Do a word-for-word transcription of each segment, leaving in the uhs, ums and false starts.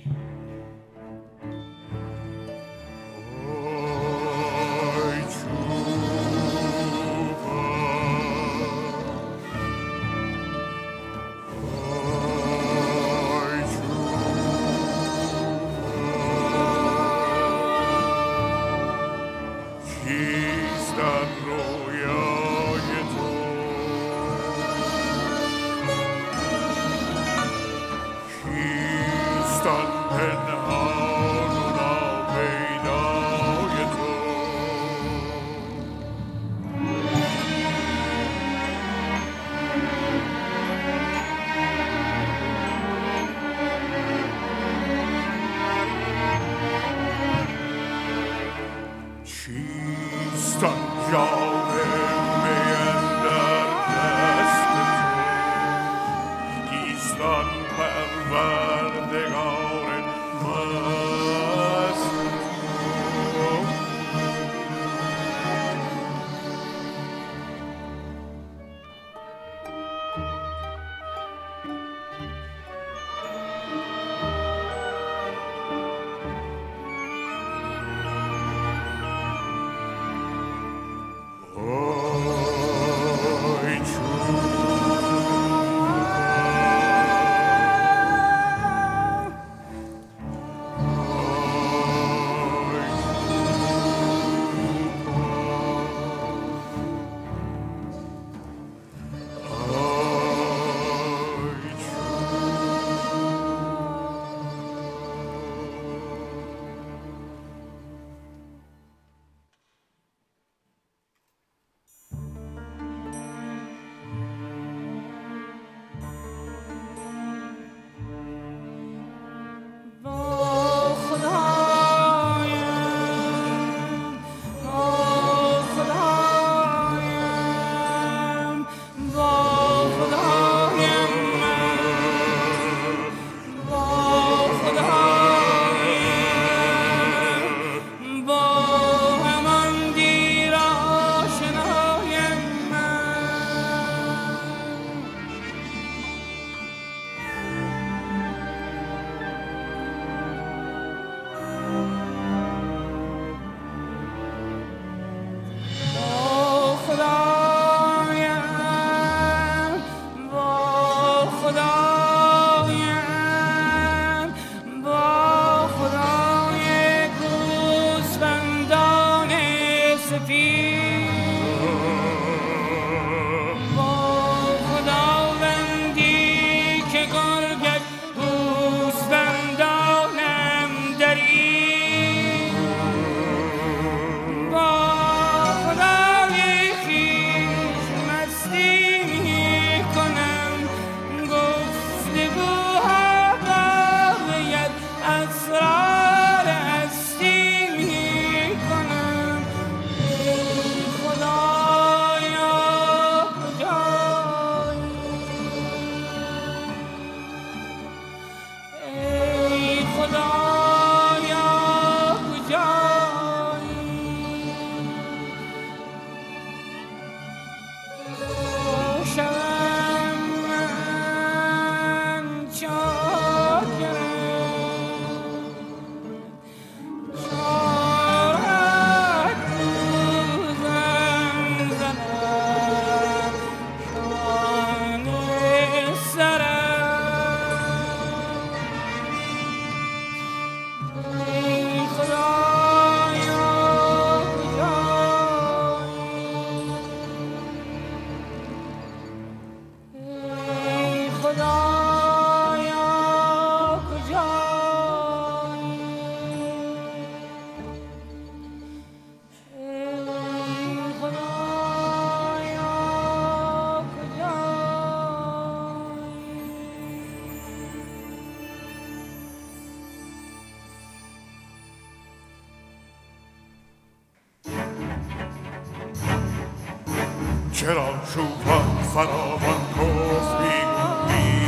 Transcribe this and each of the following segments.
چرا شوفان فراوان گفت میگویی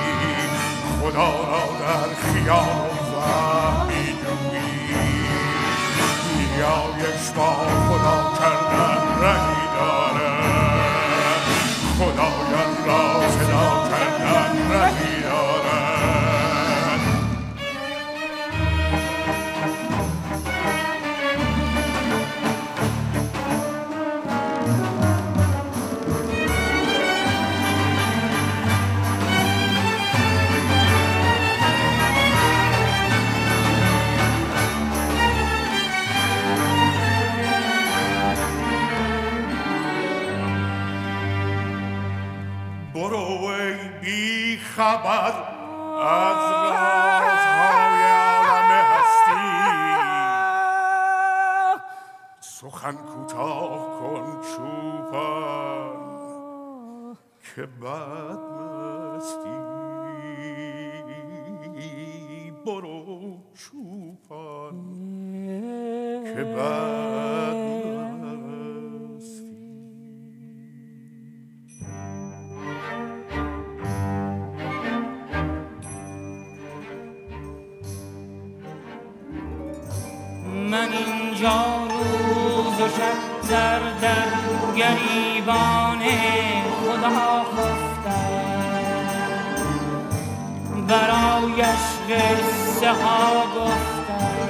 خدا را در خیال و وهم میجویی نیایش با خدا کردن رهی داره خدایان را صدا کردن رهی داره خبر از رازهای عالم هستی سخن کوتاه کن چوپان که بد مستی برو چوپان که بد مستی من اینجا روز و شب سر در گریبان خدا خفتم برایش قصه ها گفتم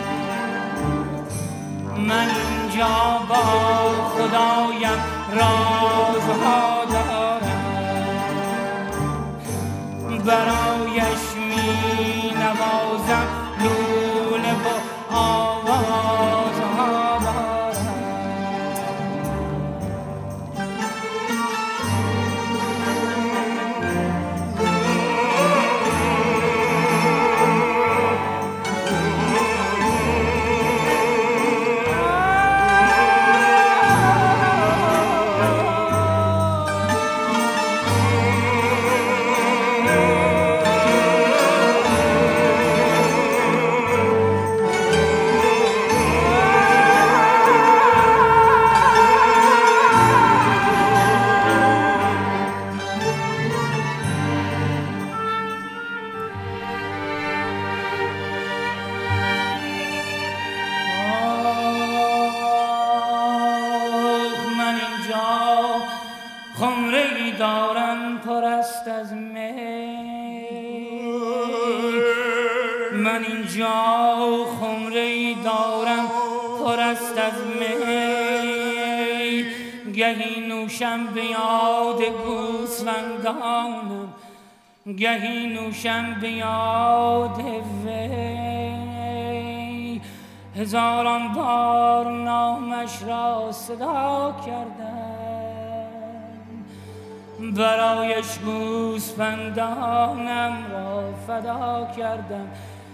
من اینجا با خدایم رازها دارم برایش می نوازم لوله و آوازها دارم خمره‌ای دارم پر است از می من اینجا خمره‌ای دارم پر است از می گهی نوشم به یاد گوسفندانم گهی نوشم به یاد وی هزاران بار نامش را صدا کردم برایش گوسفندانم را فدا کردم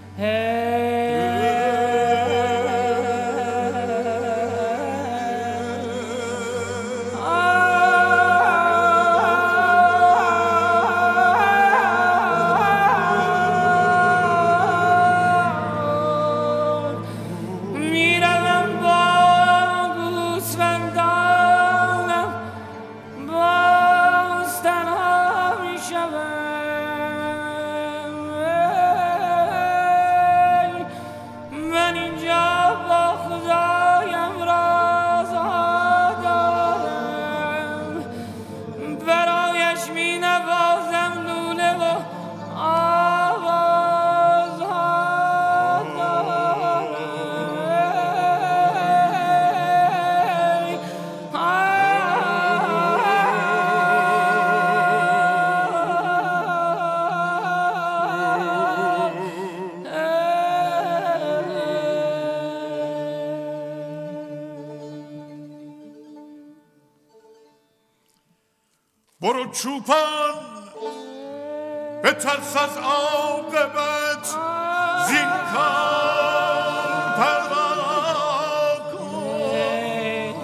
برو چوپان بترس از عاقبت زین کار پروا کن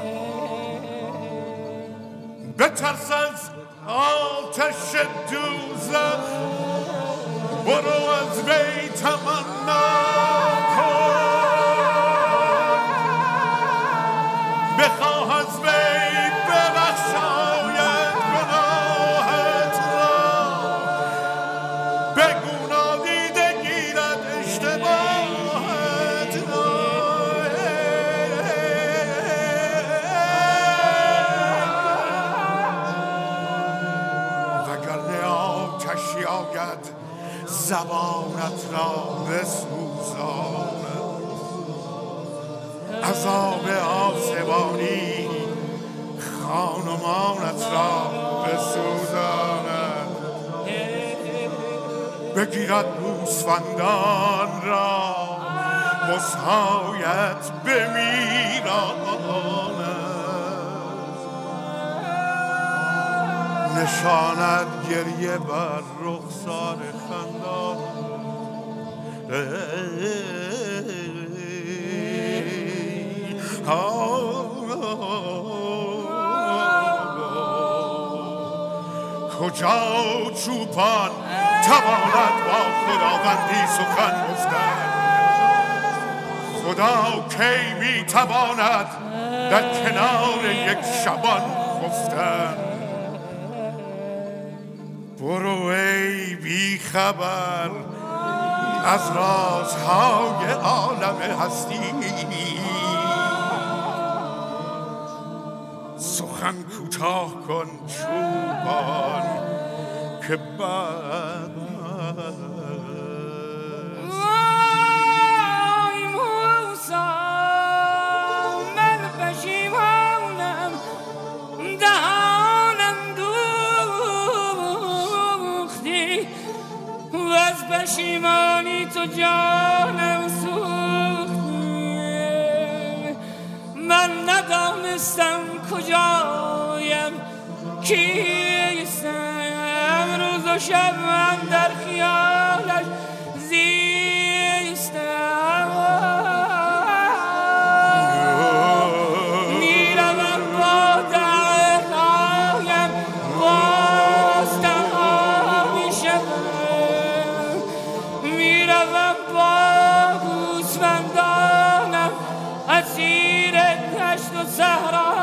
بترس از آتش دوزخ برو از وی تمنا کن بخواه از وی ببخشاید گناهت را بگو نادیده گیرد اشتباهت را وگرنه آتشی آید زبانت را بسوزاند عذاب آسمانی خانمانت را بسوزاند بگیرد گوسفندان را مسحایت بمیراند نشاند گریه بر رخسار خندان کجا چوپان تواند با خداوندی سخن گفتن خدا کی می تواند در کنار یک شبان خفتن برو ای بی خبر از رازهای عالم هستی سخن کوتاه کن چوبان که بعد وای موسی من پشیمانم دهانم دوختی و از پشیمانی تو جانم سوختی من ندانستم کجایم کیستم روز و شب من در خیالش زیستم میروم با دعایم باستم میشم میروم با گوسفندانم اسیر دشت و صحرا